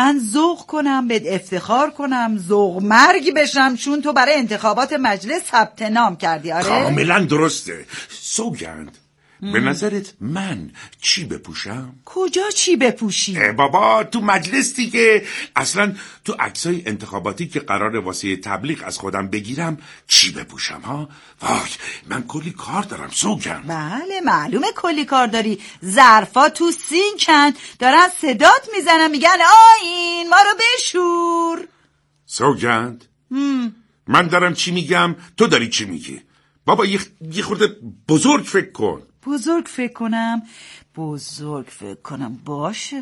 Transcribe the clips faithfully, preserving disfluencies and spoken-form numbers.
من ذوق کنم، بهت افتخار کنم، ذوق مرگ بشم چون تو برای انتخابات مجلس ثبت نام کردی. آره کاملا درسته. سوگند به نظرت من چی بپوشم؟ کجا چی بپوشی؟ بابا تو مجلس دیگه. اصلا تو عکسای انتخاباتی که قراره واسه تبلیغ از خودم بگیرم چی بپوشم ها؟ وای من کلی کار دارم سوگند. بله معلومه کلی کار داری. ظرفا تو سینکن دارن صدات میزنن میگن آیین ما رو بشور. سوگند من دارم چی میگم تو داری چی میگی؟ بابا یه, یه خورده بزرگ فکر کن. بزرگ فکر کنم بزرگ فکر کنم باشه.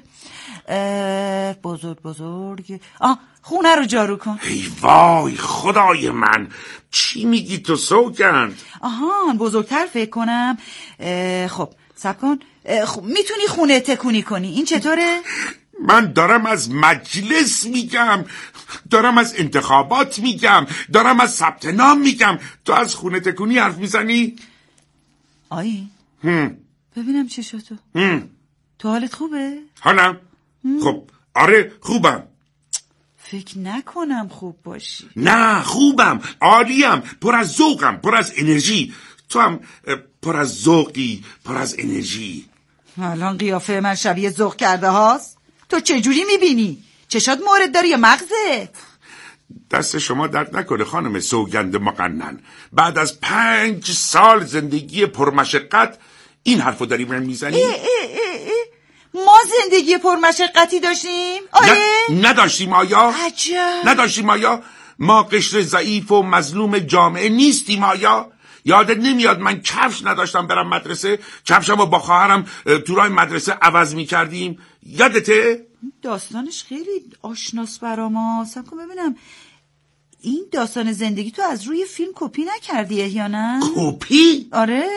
بزرگ بزرگ آه خونه رو جارو کن. ای وای خدای من چی میگی تو سوگند؟ آها بزرگتر فکر کنم. خب صبر کن. خب میتونی خونه تکونی کنی. این چطوره؟ من دارم از مجلس میگم، دارم از انتخابات میگم، دارم از ثبت نام میگم، تو از خونه تکونی حرف میزنی؟ آیی هم. ببینم چه شد تو هم. تو حالت خوبه؟ حالم؟ هم. خب آره خوبم. فکر نکنم خوب باشی. نه خوبم، عالیم، پر از ذوقم، پر از انرژی. تو هم پر از ذوقی، پر از انرژی. الان قیافه من شبیه ذوق کرده هاست؟ تو چجوری میبینی؟ چشات مورد داری یا مغزت؟ دست شما درد نکنه خانم سوگند مقنن. بعد از پنج سال زندگی پرمشقت این حرفو داری من میزنی؟ ای ای ای ای. ما زندگی پرمشقتی داشتیم؟ آره؟ ن- نداشتیم آیا؟ عجب. نداشتیم آیا؟ ما قشر ضعیف و مظلوم جامعه نیستیم آیا؟ یادت نمیاد من کفش نداشتم برم مدرسه؟ کفشم رو با خواهرم تو راه مدرسه عوض میکردیم؟ یادته؟ داستانش خیلی آشناس برا ما. سب کن ببینم این داستان زندگی تو از روی فیلم کپی نکردی یا نه؟ کپی؟ آره.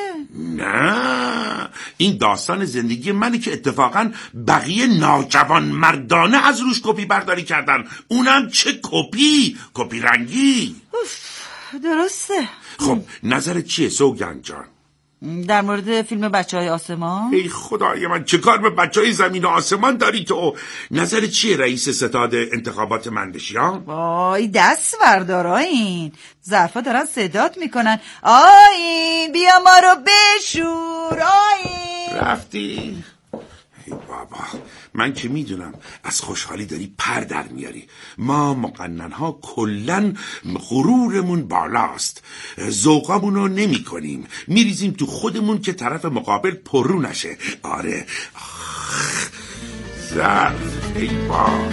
نه این داستان زندگی منی که اتفاقا بقیه ناجوان مردانه از روش کپی برداری کردن. اونم چه کپی؟ کپی رنگی. اوف درسته. خب نظرت چیه سوگند جان؟ در مورد فیلم بچه های آسمان؟ ای خدای من چه کار به بچه های زمین و آسمان داری تو؟ نظر چیه رئیس ستاد انتخابات من بشی ها؟ وای دست بردار آیین. ظرفا دارن صدات میکنن آیین بیا ما رو بشور آیین. رفتی؟ ای بابا من که میدونم از خوشحالی داری پر در میاری. ما مقنن ها کلن غرورمون بالاست، ذوقامونو نمی کنیم، میریزیم تو خودمون که طرف مقابل پررو نشه. آره ظرف ای بابا.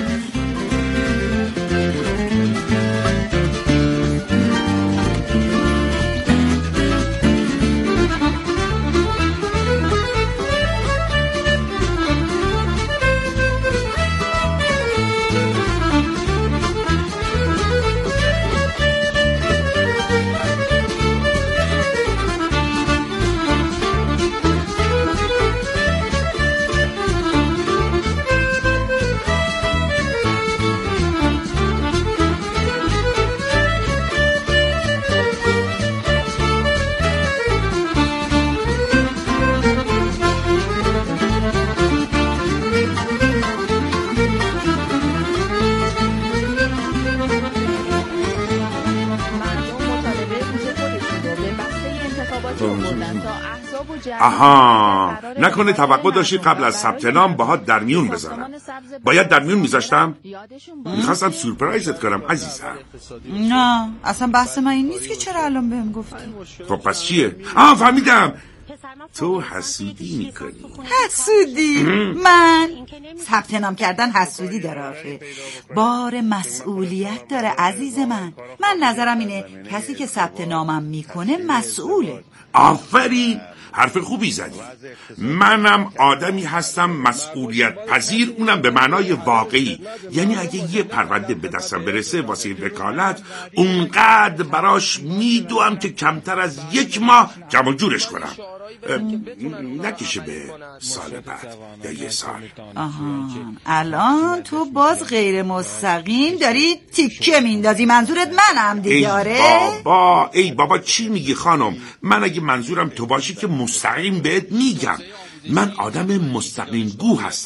آها نکنه توقع داشتی قبل از ثبت نام باهات در میون بذارم؟ باید در میون میذاشتم؟ میخواستم سورپرایزت کنم عزیزم. نه اصلا بحث من این نیست که چرا الان بهم گفتی. خب پس چیه؟ آه فهمیدم تو حسودی میکنی. حسودی؟ من؟ ثبت نام کردن حسودی داره آخه، بار مسئولیت داره عزیز من. من نظرم اینه کسی که ثبت نامم میکنه مسئوله. آفرین حرف خوبی زدی. منم آدمی هستم مسئولیت پذیر، اونم به معنای واقعی. یعنی اگه یه پرونده به دستم برسه واسه وکالت اونقدر براش میدوام که کمتر از یک ماه جمع جورش کنم، نکشه به سال بعد یا یه سال. آها الان تو باز غیر مستقیم داری تیکه میندازی. منظورت منم دیگه؟ آره ای بابا ای بابا چی میگی خانم؟ من اگه منظورم تو باشی که مستقیم بهت میگم. من آدم مستقیم گو هستم،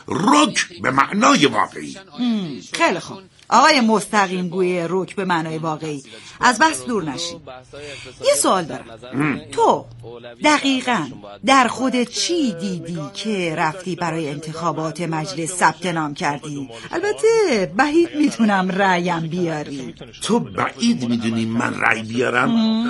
رک به معنای واقعی. خیلی خوب آقای مستقیم گوی رک به معنای واقعی، از بحث دور نشی. یه سوال دارم. ام. تو دقیقاً در خودت چی دیدی که رفتی برای انتخابات مجلس ثبت نام کردی؟ البته بعید میتونم رأیم بیاری. تو بعید میدونی من رأی بیارم؟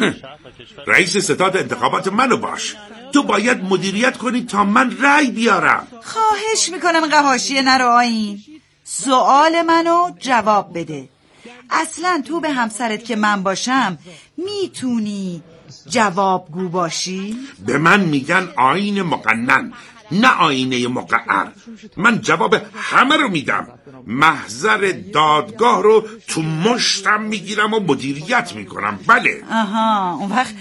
رئیس ستاد انتخابات منو باش. تو باید مدیریت کنی تا من رأی بیارم. خواهش میکنم اینقدر حاشیه نرو آیین. سوال منو جواب بده. اصلا تو به همسرت که من باشم میتونی جوابگو باشی؟ به من میگن آیین مقنن، نه آینه مقعر. من جواب همه رو میدم. محضر دادگاه رو تو مشتم میگیرم و مدیریت میکنم. بله. آها، اون وقت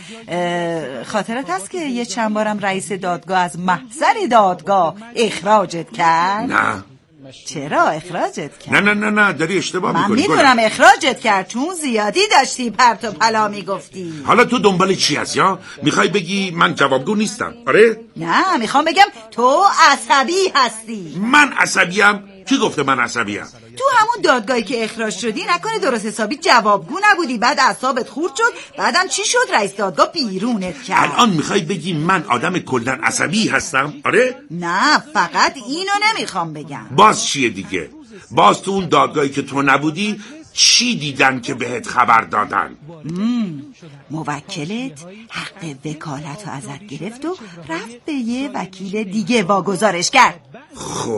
خاطرت هست که یه چند بارم رئیس دادگاه از محضر دادگاه اخراجت کرد؟ نه. چرا اخراجت کرد؟ نه نه نه نه داری اشتباه من میکنی. من میدونم اخراجت کرد چون زیادی داشتی پرت و پلا میگفتی. حالا تو دنبال چی هست یا؟ میخوای بگی من جوابگو نیستم؟ آره؟ نه، میخوام بگم تو عصبی هستی. من عصبیم؟ کی گفته من عصبیم؟ تو همون دادگاهی که اخراج شدی نکنه درست حسابی جوابگو نبودی، بعد اعصابت خورد شد، بعدم چی شد؟ رئیس دادگاه بیرونت کرد. الان میخوای بگی من آدم کلاً عصبی هستم؟ آره؟ نه، فقط اینو نمیخوام بگم. باز چیه دیگه؟ باز تو اون دادگاهی که تو نبودی چی دیدن که بهت خبر دادن؟ مم. موکلت حق وکالت رو ازت گرفت و رفت به یه وکیل دیگه واگذارش کرد. خب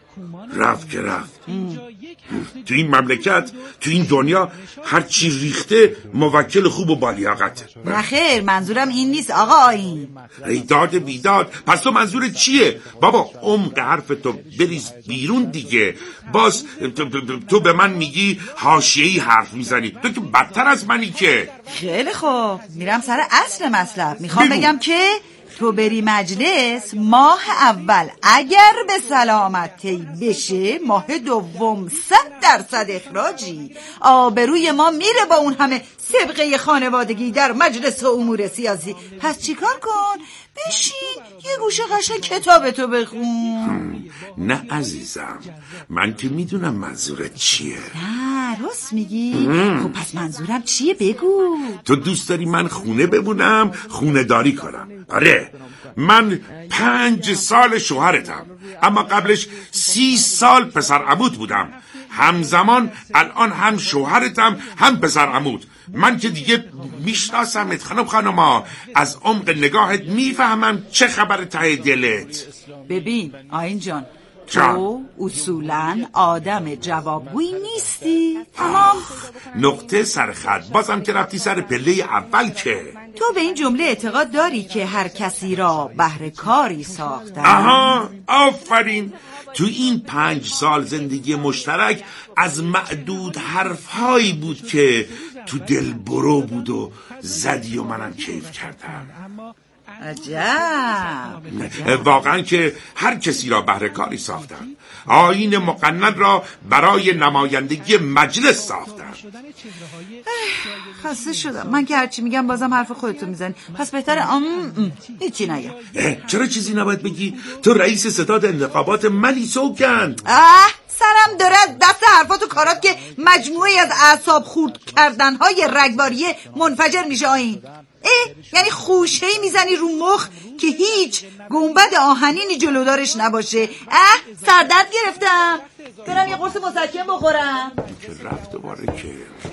رفت که رفت. تو این مملکت، تو این دنیا هر چی ریخته موکل خوب و بالیاقته. نه خیر، منظورم این نیست آقا آیین. ای داد بیداد، پس تو منظورت چیه؟ بابا عمق حرف تو بریز بیرون دیگه. باز تو, تو به من میگی حاشیه‌ای حرف میزنی. تو که بدتر از منی که. خیلی خوب، میرم سر اصل مطلب. میخوام بگم, بگم که تو بری مجلس ماه اول اگر به سلامتی بشه، ماه دوم صد درصد اخراجی. آبروی ما میره با اون همه سابقه خانوادگی در مجلس و امور سیاسی. پس چیکار کن؟ بشین یه گوشه قشنگ کتابتو بخون. نه عزیزم، من که میدونم منظورت چیه. نه راست میگی؟ خب پس منظورم چیه بگو. تو دوست داری من خونه بمونم، خونه داری کنم. آره، من پنج سال شوهرتم، اما قبلش سی سال پسر عموت بودم. همزمان الان هم شوهرتم هم پسر عموت. من که دیگه میشناسمت خانم خانوما، از عمق نگاهت میفهمم چه خبر ته دلت. ببین آیین جان، تو اصولاً آدم جوابگویی نیستی. تمام. نقطه سر خط. بازم که رفتی سر پله اول که. تو به این جمله اعتقاد داری که هر کسی را بهر کاری ساختن؟ آها، آفرین. تو این پنج سال زندگی مشترک از معدود حرفهایی بود که تو دل برو بود و زدی و منم کیف کردم. عجب. واقعا که هر کسی را بهر کاری ساختن. آیین مقنن را برای نمایندگی مجلس ساختن. خسته شدم. من که هرچی میگم بازم حرف خودتو میزنی. پس بهتره ام هیچی نگم. چرا چیزی نباید بگی؟ تو رئیس ستاد انتخابات منی سوگند. اه سرم داره از دست حرفات و کارات که مجموعی از اعصاب خورد کردنهای رگباریه منفجر میشه آیین. اه یعنی خوشه‌ای میزنی رو مخ که هیچ گنبد آهنینی جلودارش نباشه. اه سردرد گرفتم، برم یه قرص مسکن بخورم. که رفت دوباره که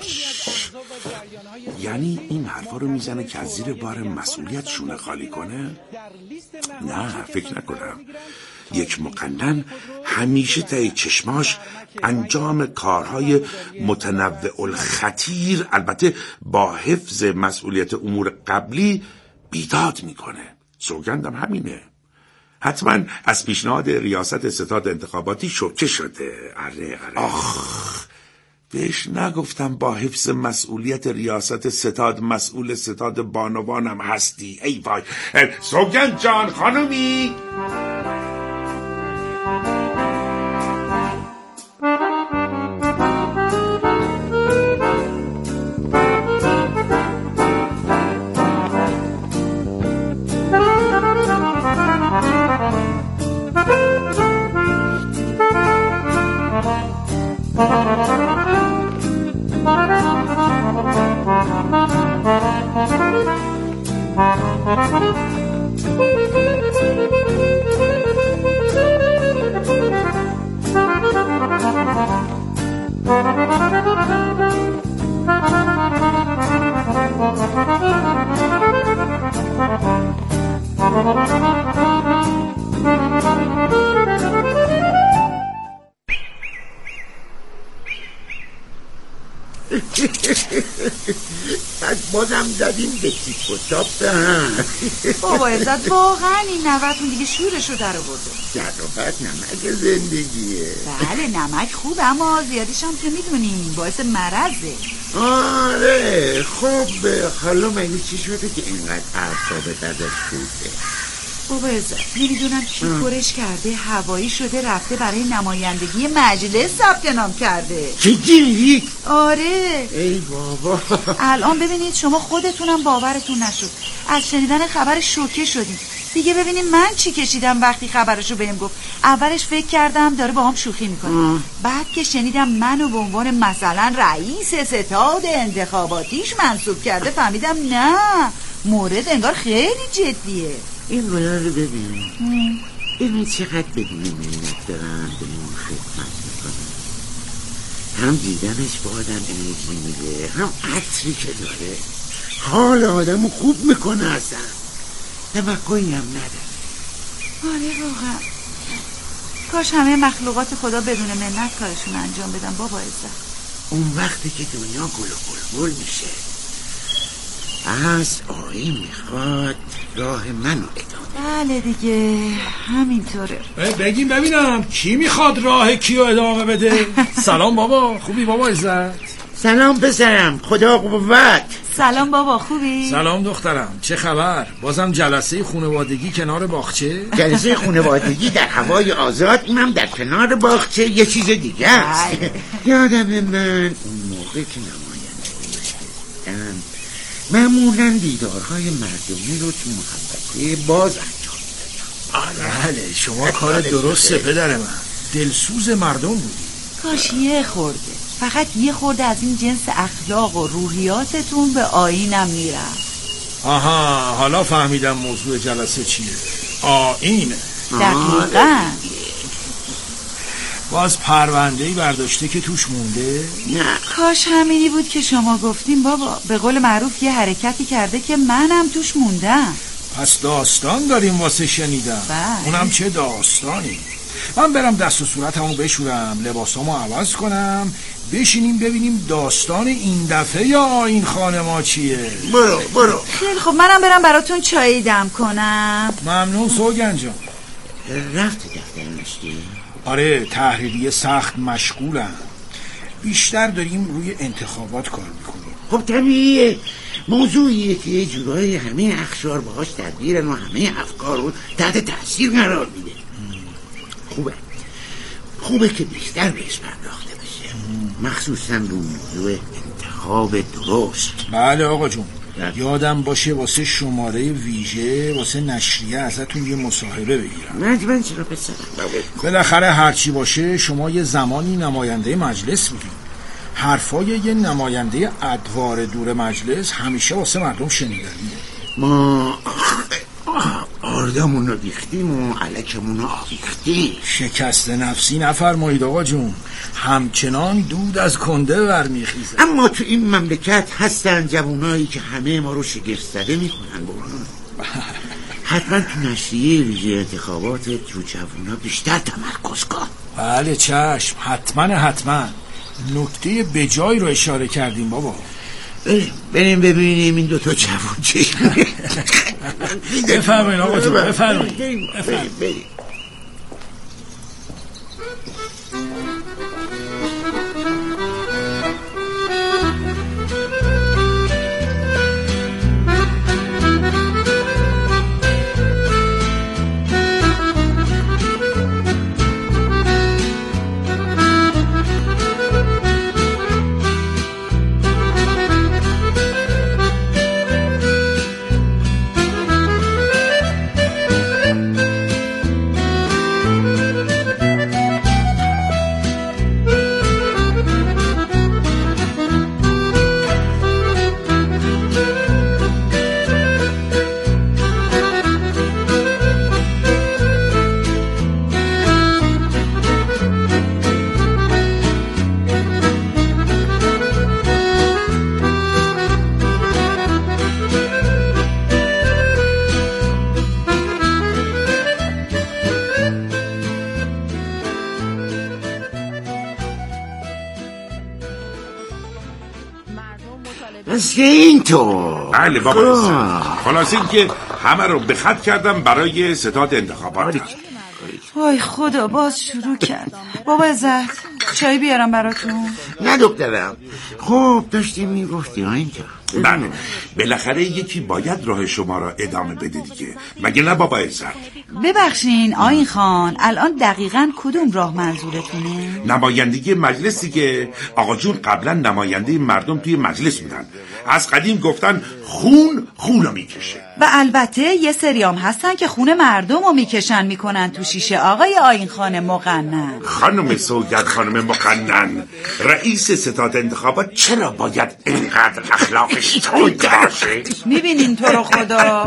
یعنی این حرفا رو میزنه که از زیر بار مسئولیت شونه خالی کنه؟ نه فکر نکنم. یک مقنن همیشه ته چشماش انجام کارهای متنوع الخطیر، البته با حفظ مسئولیت امور قبلی، بیداد میکنه. سوگندم همینه. حتما از پیشنهاد ریاست ستاد انتخاباتی شوکه شده. اره اره. آخ بهش نگفتم با حفظ مسئولیت ریاست ستاد مسئول ستاد بانوانم هستی. ای وای. سوگند جان خانومی. پس بازم زدیم به تیپ و تاپ به هم. بابا عزت واقعا این نوتون دیگه شورشو در آورده. ظرافت نمک زندگیه. بله نمک خوب اما زیادیش هم که میدونیم باعث مرضه. آره خب حالا مگه چی شده که اینقدر اعصابت ازش خورده؟ بابا عزت نمیدونم کی پرش کرده هوایی شده رفته برای نمایندگی مجلس ثبت نام کرده. چی؟ آره ای بابا. الان ببینید شما خودتونم باورتون نشد از شنیدن خبر شوکه شدیم. دیگه ببینید من چی کشیدم وقتی خبرشو بهم گفت. اولش فکر کردم داره با هم شوخی میکنه، بعد که شنیدم منو به عنوان مثلا رئیس ستاد انتخاباتیش منصوب کرده فهمیدم نه مورد انگار خیلی جدیه. این گلا رو ببین ببین چقدر بدون منت دارن به اون خدمت میکنن. هم دیدنش با آدم انرژی میده، هم عطری که داره حال آدمو خوب میکنه اصلا. توقعی هم نداره. آره واقعا کاش همه مخلوقات خدا بدون منت کارشون انجام بدن بابا عزت. اون وقتی که دنیا گل و بلبل میشه. از آیین میخواد راه منو ادامه. بله دیگه همینطوره. بگیم ببینم کی میخواد راه کیو ادامه بده؟ سلام بابا، خوبی بابا عزت؟ سلام پسرم، خدا قوت. سلام بابا خوبی؟ سلام دخترم، چه خبر؟ بازم جلسه خانوادگی کنار باغچه؟ جلسه خانوادگی در هوای آزاد، اونم در کنار باغچه یه چیز دیگه است. یادم من اون موقع که نماینده شدم معمولا دیدارهای مردمی رو تو محبته باز انجام دادم. بله شما کار درسته پدر من، دلسوز مردم بودی. کاش یه خورده فقط یه خورده از این جنس اخلاق و روحیاتتون به آیینم میرفت. آها حالا فهمیدم موضوع جلسه چیه. آیینه. دقیقاً. باز پرونده‌ای برداشته که توش مونده؟ نه کاش همینی بود که شما گفتیم بابا. به قول معروف یه حرکتی کرده که منم توش موندم. پس داستان داریم واسه شنیدم. بله. اونم چه داستانی؟ من برم دست و صورتمو بشورم، لباسامو عوض کنم، بشینیم ببینیم داستان این دفعه یا آیین خانه ما چیه. برو برو. خیلی خب منم برم براتون چایی دم کنم. ممنون سوگن جان. رفتی دفتر نشتی؟ آره تحریریه سخت مشغولم. بیشتر داریم روی انتخابات کار میکنیم. خب طبیعیه، موضوعیه که یه جورایی همه اخشار باهاش درگیرن و همه افکار رو تحت تاثیر قرار میده. خوبه خوبه که بیشتر بهش پرداخته بشه، مخصوصا رو موضوع انتخاب درست. بله آقا جون، یادم باشه واسه شماره ویژه واسه نشریه ازتون یه مصاحبه بگیرم. من من چرا پسرم؟ بالاخره هرچی باشه شما یه زمانی نماینده مجلس بودید. حرفای یه نماینده ادوار دور مجلس همیشه واسه مردم شنیدنیه. ما آردمون رو بیختیم و علکمون رو آویختیم. شکست نفسی نفرمایید آقا جون، همچنان دود از کنده برمیخیزه. اما تو این مملکت هستن جوانایی که همه ما رو شگفت زده میکنن. برون حتما تو نشریه ویژه انتخابات رو جوانا بیشتر تمرکز کن. بله چشم، حتما حتما. نکته بجای رو اشاره کردیم بابا. بریم بریم ببینیم این دوتا جوان چه. بفرمایید آقا جون، بفرمایید. بریم بریم. بس که اینطور. بله بابا عزت. خلاص این که همه رو به خط کردم برای ستاد انتخابات. وای خدا باز شروع کرد. بابا عزت چای بیارم براتون؟ نه دکترم. خب داشتیم میگفتی ها اینجا. بله بالاخره یکی باید راه شما را ادامه بده دیگه، مگه نه بابا عزت؟ ببخشین آیین خان، الان دقیقاً کدوم راه منظورتونه؟ نمایندگی مجلس دیگه. آقا جون قبلا نماینده مردم توی مجلس بودن، از قدیم گفتن خون خونو میکشه، و البته یه سریام هستن که خون مردم رو میکشن میکنن تو شیشه. آقای آیین خان مقنن. خانم سوگند خانم مقنن، رئیس ستاد انتخابات چرا باید اینقدر اخلاقش تند باشه؟ میبینین تو رو خدا.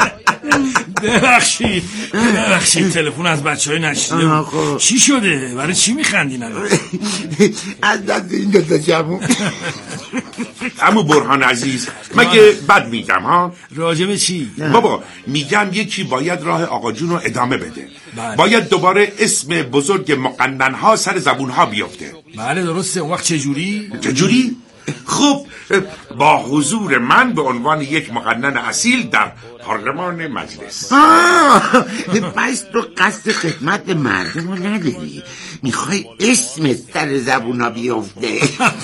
ببخشید ببخشید تلفن از بچه های نشیده بود. چی شده؟ برای چی میخندین الان؟ از دست این دوتا جمعون. عمو برهان عزیز مگه بد میگم ها؟ راجب چی؟ بابا میگم یکی باید راه آقا جون رو ادامه بده. بله. باید دوباره اسم بزرگ مقنن ها سر زبون ها بیفته. بله درسته. اون وقت چجوری؟ چجوری؟ خب با حضور من به عنوان یک مقنن اصیل در پارلمان مجلس. آه بس تو قصد خدمت به مردم رو نداری، میخوای اسم سر زبونا بیفته.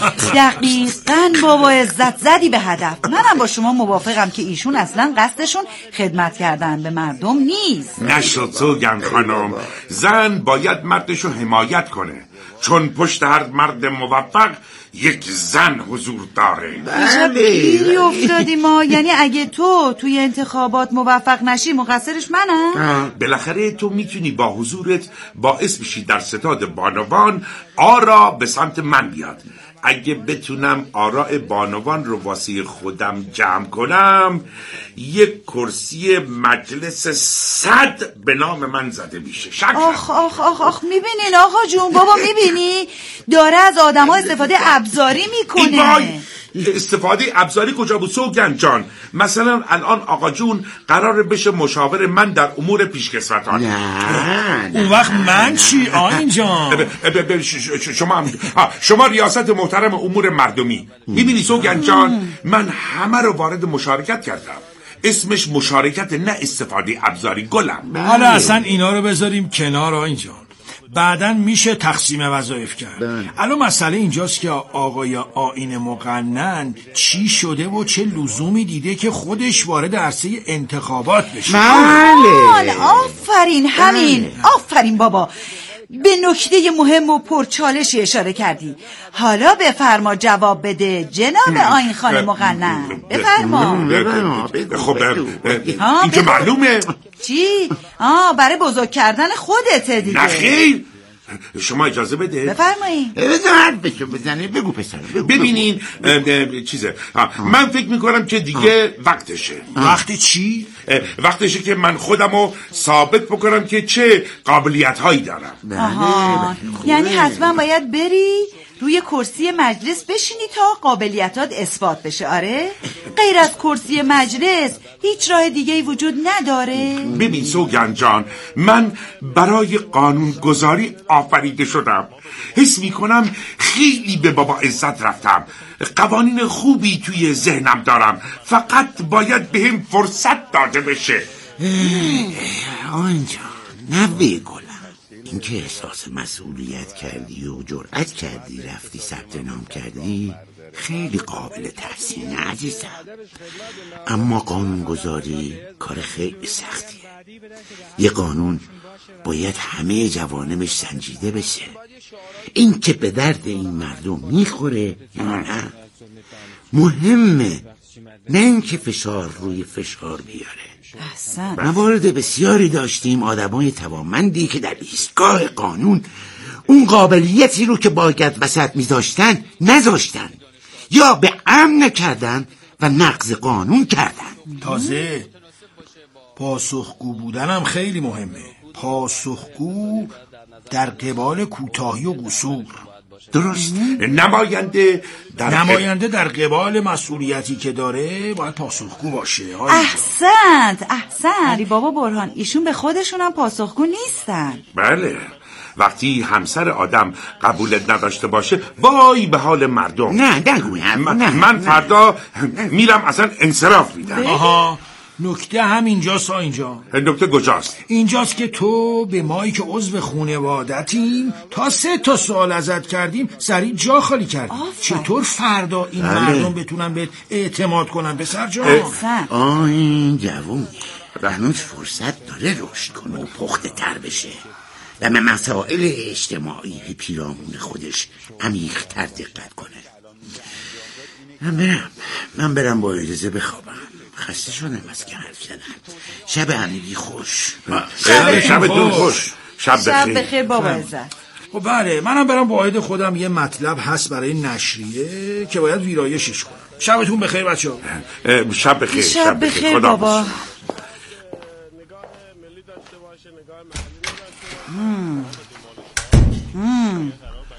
دقیقاً بابا عزت زدی به هدف. منم با شما موافقم که ایشون اصلا قصدشون خدمت کردن به مردم نیست. نشد سوگند خانم، زن باید مردشو حمایت کنه، چون پشت هر مرد موفق یک زن حضور داره. بله افتادی ما. یعنی اگه تو توی انتخابات موفق نشی مقصرش منم؟ بالاخره تو میتونی با حضورت باعث بشی در ستاد بانوان آرا به سمت من بیاد. اگه بتونم آراء بانوان رو واسه خودم جمع کنم، یک کرسی مجلس صد به نام من زده میشه. شک آخ آخ آخ آخ میبینین آقا جون، بابا میبینی داره از آدم ها استفاده ابزاری میکنه. استفاده ابزاری کجا بود سوگند جان؟ مثلا الان آقا جون قرار بشه مشاور من در امور پیشکسوتان. اون وقت من چی آیین جان؟ شما شما ریاست محترم امور مردمی. میبینی سوگند جان، من همه رو وارد مشارکت کردم. اسمش مشارکت نه استفاده ابزاری. گلم حالا اصلا اینا رو بذاریم کنار آیین جان، بعدن میشه تقسیم وظایف کرد. الان مسئله اینجاست که آقای آیین مقنن چی شده و چه لزومی دیده که خودش وارد عرصه انتخابات بشه. بله آفرین همین. آفرین بابا، به نکته مهم و پرچالشی اشاره کردی. حالا بفرما جواب بده جناب آیین خان مقنن. بفرما. خب این که معلومه. چی؟ آه برای بزرگ کردن خودته دیگه. نه خیر، شما اجازه بده. بفرمایید. بذار حرف بشو بزنه. بگو پسر بگو. ببینین چیزه، من فکر میکنم که دیگه وقتشه. وقت چی؟ وقتشه که من خودمو ثابت بکنم که چه قابلیت هایی دارم. آها، یعنی حتما باید بری روی کرسی مجلس بشینی تا قابلیتات اثبات بشه. آره؟ غیر از کرسی مجلس هیچ راه دیگه‌ای وجود نداره. ببین سوگند جان، من برای قانون گذاری آفریده شدم. حس میکنم خیلی به بابا عزت رفتم. قوانین خوبی توی ذهنم دارم، فقط باید بهم فرصت داده بشه. آنجا نبی گلم، این که احساس مسئولیت کردی و جرأت کردی رفتی ثبت نام کردی خیلی قابل تحسینه عزیزم، اما قانونگذاری کار خیلی سختیه. یه قانون باید همه جوانبش سنجیده بشه، این که به درد این مردم میخوره یا نه. مهمه، نه این که فشار روی فشار بیاره. احسن. موارد بسیاری داشتیم آدمای توانمندی که در ایستگاه قانون اون قابلیتی رو که باید وسط میذاشتن نذاشتن، یا به امن نکردن و نقض قانون کردن. تازه پاسخگو بودنم خیلی مهمه. پاسخگو در قبال کوتاهی و قصور. درست. نماینده در نماینده در قبال مسئولیتی که داره باید پاسخگو باشه. احسنت احسنت. علی بابا برهان، ایشون به خودشون هم پاسخگو نیستن. بله، وقتی همسر آدم قبولت نداشته باشه وای به حال مردم. نه نگویم. من, نه من نه. فردا میرم اصلا انصراف میدم. آها نکته هم اینجاست. اینجا نکته کجاست؟ اینجاست که تو به مایی که عضو خانوادتیم تا سه تا سوال ازت کردیم سریع جا خالی کردیم. چطور فردا این بله. مردم بتونن بهت اعتماد کنن پسر جان؟ آه این جوون هنوز فرصت داره رشد کنه و پخته تر بشه و به مسائل اجتماعی پیرامون خودش عمیق تر دقت کنه. من برم من برم با اجازه بخوابم. خسته شدم از که حرف زدم. شب همگی خوش. شب شبتون خوش. شب بخیر. شب بخیر بابا عزت. خب بله منم برم با عید خودم یه مطلب هست برای نشریه که باید ویرایشش کنم. شبتون بخیر بچه‌ها. شب بخیر. شب بخیر بابا. مم. مم.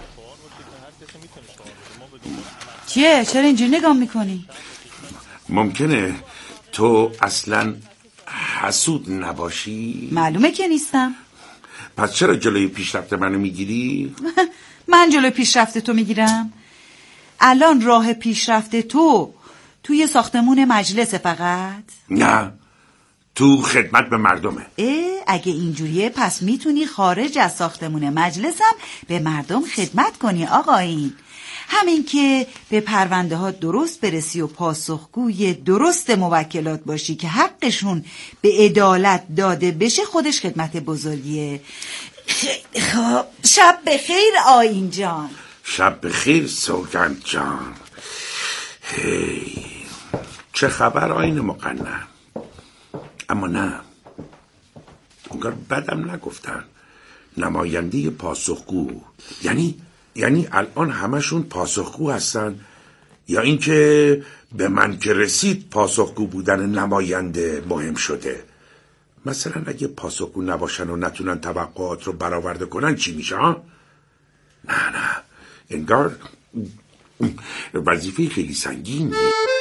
چیه؟ چرا اینجوری نگاه میکنی؟ ممکنه تو اصلا حسود نباشی؟ معلومه که نیستم. پس چرا جلوی پیشرفت منو میگیری؟ من جلوی پیشرفت تو میگیرم؟ الان راه پیشرفت تو توی ساختمون مجلس فقط؟ نه تو خدمت به مردمه. اه اگه اینجوریه پس میتونی خارج از ساختمون مجلسم به مردم خدمت کنی آقایین. همین که به پرونده ها درست برسی و پاسخگوی درست موکلات باشی که حقشون به عدالت داده بشه خودش خدمت بزرگیه. خب شب بخیر آیین جان. شب بخیر سوگند جان. هی چه خبر آیین مقنن؟ اما نه اونگار بدم نگفتن. نماینده پاسخگو یعنی یعنی الان همشون پاسخگو هستن یا اینکه به من که رسید پاسخگو بودن نماینده مهم شده؟ مثلا اگه پاسخگو نباشن و نتونن توقعات رو برآورده کنن چی میشه ها؟ نه نه انگار وظیفه خیلی سنگینی.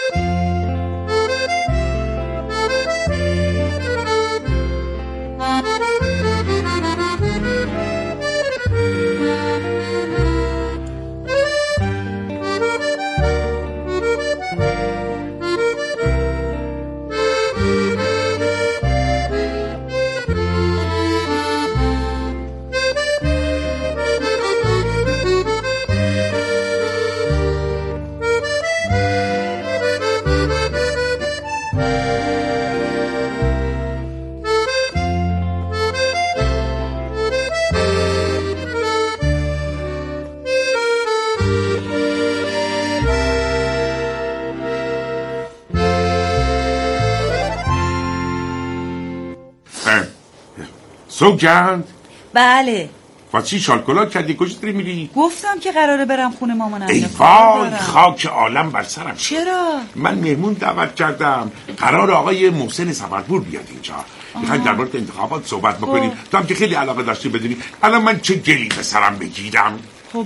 سوگند؟ بله. واسه شالکولا کردی کجا داری میری؟ گفتم که قراره برم خونه مامانم. ای وای خاک عالم بر سرم. چرا؟ من مهمون دعوت کردم. قرار آقای محسن سفرپور بیاد اینجا. میخوایم در مورد انتخابات صحبت بکنیم. تو هم که خیلی علاقه داشتی بدونی الان من چه گلی به سرم بگیرم. خب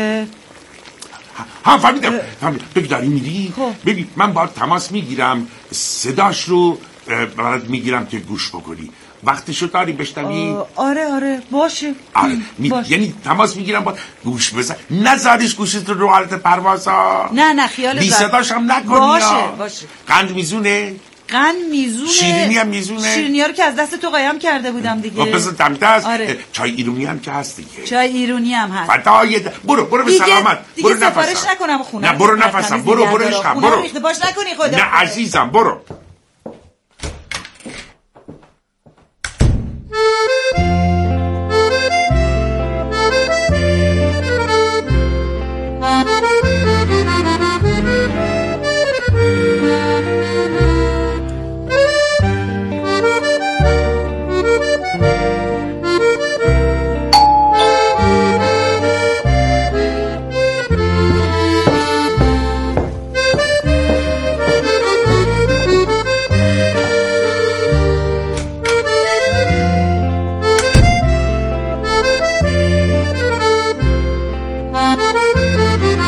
ها فهمیدم فهمیدم بگی داری میری؟ خب ببین من باید تماس میگیرم صداش رو برات میگیرم که گوش بکنی. وقتشو داری بشنوی؟ آره آره باشه. آره می... باشه. یعنی تماس میگیرم با گوش بزن نزادیش گوشت رو حالت پروازا. نه نه خیال بی صداش هم نکنی. باشه باشه. قند میزونه؟ قند میزونه. شیرینی هم میزونه؟ شیرینی ها رو که از دست تو قایم کرده بودم دیگه. بزن دم دست. آره. چای ایرونی هم که هست دیگه. چای ایرونی هم هست. فدای د... برو برو به دیگه... سلامت. دیگه برو سفارش نفسم. نکنم خونه. نه برو نفسم. برو برو عشقم برو. ریخته باش نکنی خدا. نه عزیزم برو.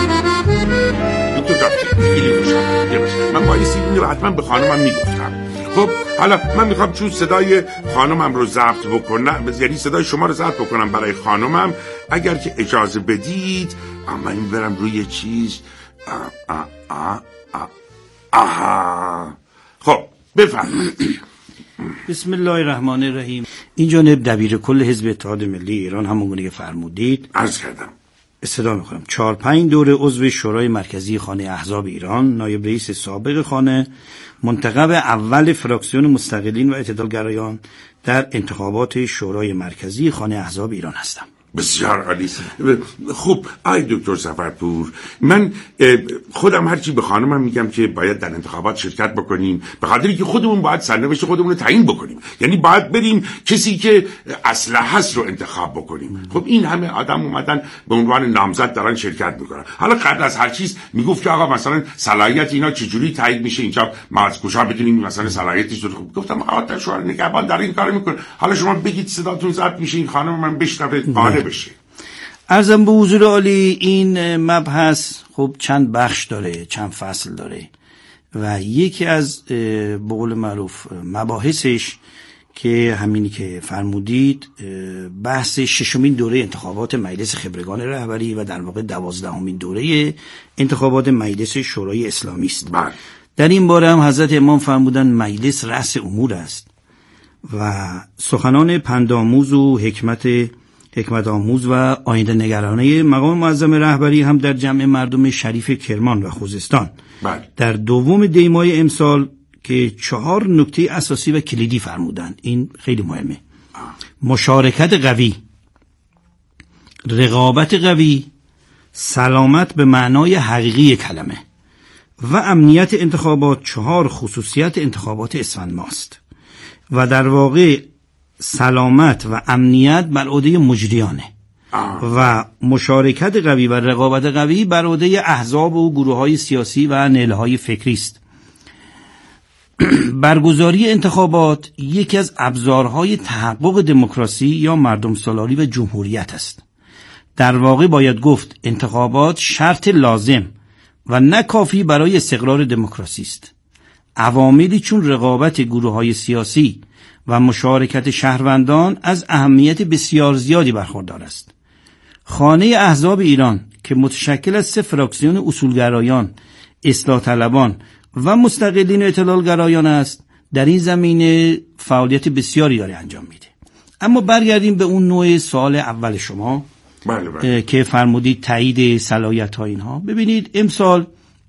حتما به خانمم میگفتم خب حالا من میخوام چون صدای خانمم رو ضبط بکنم، یعنی صدای شما رو ضبط بکنم برای خانمم، اگر که اجازه بدید. اما این برم روی چیز. آه آه آه آه. آها خب بفرمایید. بسم الله الرحمن الرحیم. این جانب دبیر کل حزب اتحاد ملی ایران همونگونه که فرمودید عرض کردم. استدا میکنم. چهار پنج دوره عضو شورای مرکزی خانه احزاب ایران، نایب رئیس سابق خانه، منتخب اول فراکسیون مستقلین و اعتدالگرایان در انتخابات شورای مرکزی خانه احزاب ایران هستم. بسیار عالی. خوب آی دکتر ظفرپور، من خودم هرچی به خانمم میگم که باید در انتخابات شرکت بکنیم، به خاطری که خودمون باید سرنوشت خودمون رو تعیین بکنیم، یعنی باید بریم کسی که اصلح هست رو انتخاب بکنیم. خب این همه آدم اومدن به عنوان نامزد دارن شرکت میکنن. حالا قبل از هر چیز میگفت که آقا مثلا صلاحیت اینا چجوری تایید میشه، اینجا ما از کجا بدونیم مثلا صلاحیتش رو؟ خب گفتم آقا شورای نگهبان در این کارو میکنه. حالا شما بگید صداتون ضبط میشه، این خانم من بشنوه قانع بشه. عرضم به حضور عالی این مبحث خب چند بخش داره، چند فصل داره و یکی از به قول معروف مباحثش که همینی که فرمودید بحث ششمین دوره انتخابات مجلس خبرگان رهبری و در واقع دوازدهمین دوره انتخابات مجلس شورای اسلامی است. در این باره هم حضرت امام فرمودن مجلس رأس امور است و سخنان پندآموز و حکمت حکمت آموز و آینده نگرانه مقام معظم رهبری هم در جمع مردم شریف کرمان و خوزستان بله. در دوم دی ماه امسال که چهار نکته اساسی و کلیدی فرمودن. این خیلی مهمه. آه. مشارکت قوی، رقابت قوی، سلامت به معنای حقیقی کلمه و امنیت انتخابات چهار خصوصیت انتخابات اسفند ماست و در واقع سلامت و امنیت بر عهده مجریانه آه. و مشارکت قوی و رقابت قوی بر عهده احزاب و گروه‌های سیاسی و نهل‌های فکری است. برگزاری انتخابات یکی از ابزارهای تحقق دموکراسی یا مردم سالاری و جمهوریت است. در واقع باید گفت انتخابات شرط لازم و نه کافی برای استقرار دموکراسی است. عواملی چون رقابت گروه‌های سیاسی و مشارکت شهروندان از اهمیت بسیار زیادی برخوردار است. خانه احزاب ایران که متشکل از سه فراکسیون اصولگرایان، اصلاح طلبان و مستقلین و اعتدالگرایان است، در این زمینه فعالیت بسیاری داره انجام میده. اما برگردیم به اون نوع سوال اول شما بله بله. که فرمودید تایید صلاحیت ها اینها. ببینید امسال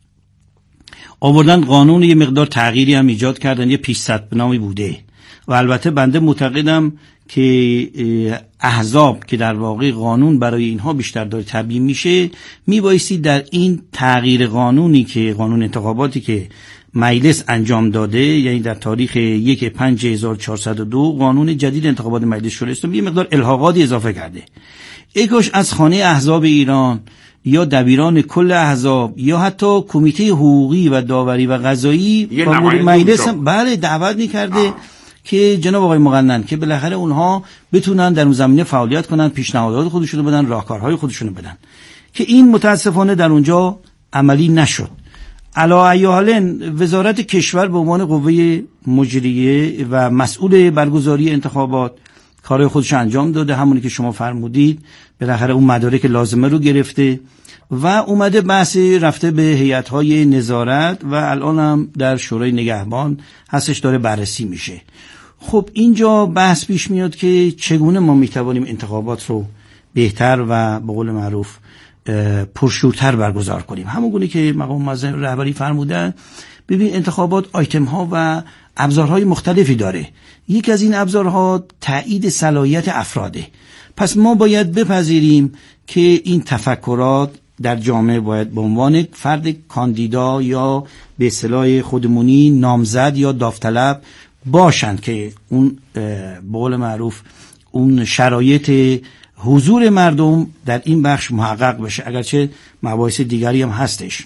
آوردن قانون یه مقدار تغییری هم ایجاد کردن، یه پیش‌صدبنامی بوده و البته بنده معتقدم که احزاب که در واقع قانون برای اینها بیشتر داره تبیین میشه، میبایستی در این تغییر قانونی که قانون انتخاباتی که مجلس انجام داده، یعنی در تاریخ یک پنج هزار و چهارصد و دو قانون جدید انتخابات مجلس شورای اسلامی یه مقدار الحاقاتی اضافه کرده. یکاش از خانه احزاب ایران یا دبیران کل احزاب یا حتی کمیته حقوقی و داوری و قضایی با مجلس بله دعوت می‌کرده که جناب آقای مقنن که بالاخره اونها بتونن در اون زمینه فعالیت کنن، پیشنهادات خودشونو بدن، راهکارهای خودشونو بدن، که این متاسفانه در اونجا عملی نشد. علی ای حال وزارت کشور به عنوان قوه مجریه و مسئول برگزاری انتخابات کارهای خودش انجام داده، همونی که شما فرمودید، بالاخره اون مدارک لازمه رو گرفته و اومده بحث رفته به هیئت‌های نظارت و الان هم در شورای نگهبان هستش، داره بررسی میشه. خب اینجا بحث پیش میاد که چگونه ما میتوانیم انتخابات رو بهتر و به قول معروف پرشورتر برگزار کنیم. همون گونه که مقام معظم رهبری فرمودن، ببین انتخابات آیتم ها و ابزارهای مختلفی داره. یک از این ابزارها تایید صلاحیت افراده. پس ما باید بپذیریم که این تفکرات در جامعه باید به عنوان فرد کاندیدا یا به اصطلاح خودمونی نامزد یا داوطلب باشند که اون به قول معروف اون شرایط حضور مردم در این بخش محقق بشه، اگرچه مباحث دیگری هم هستش.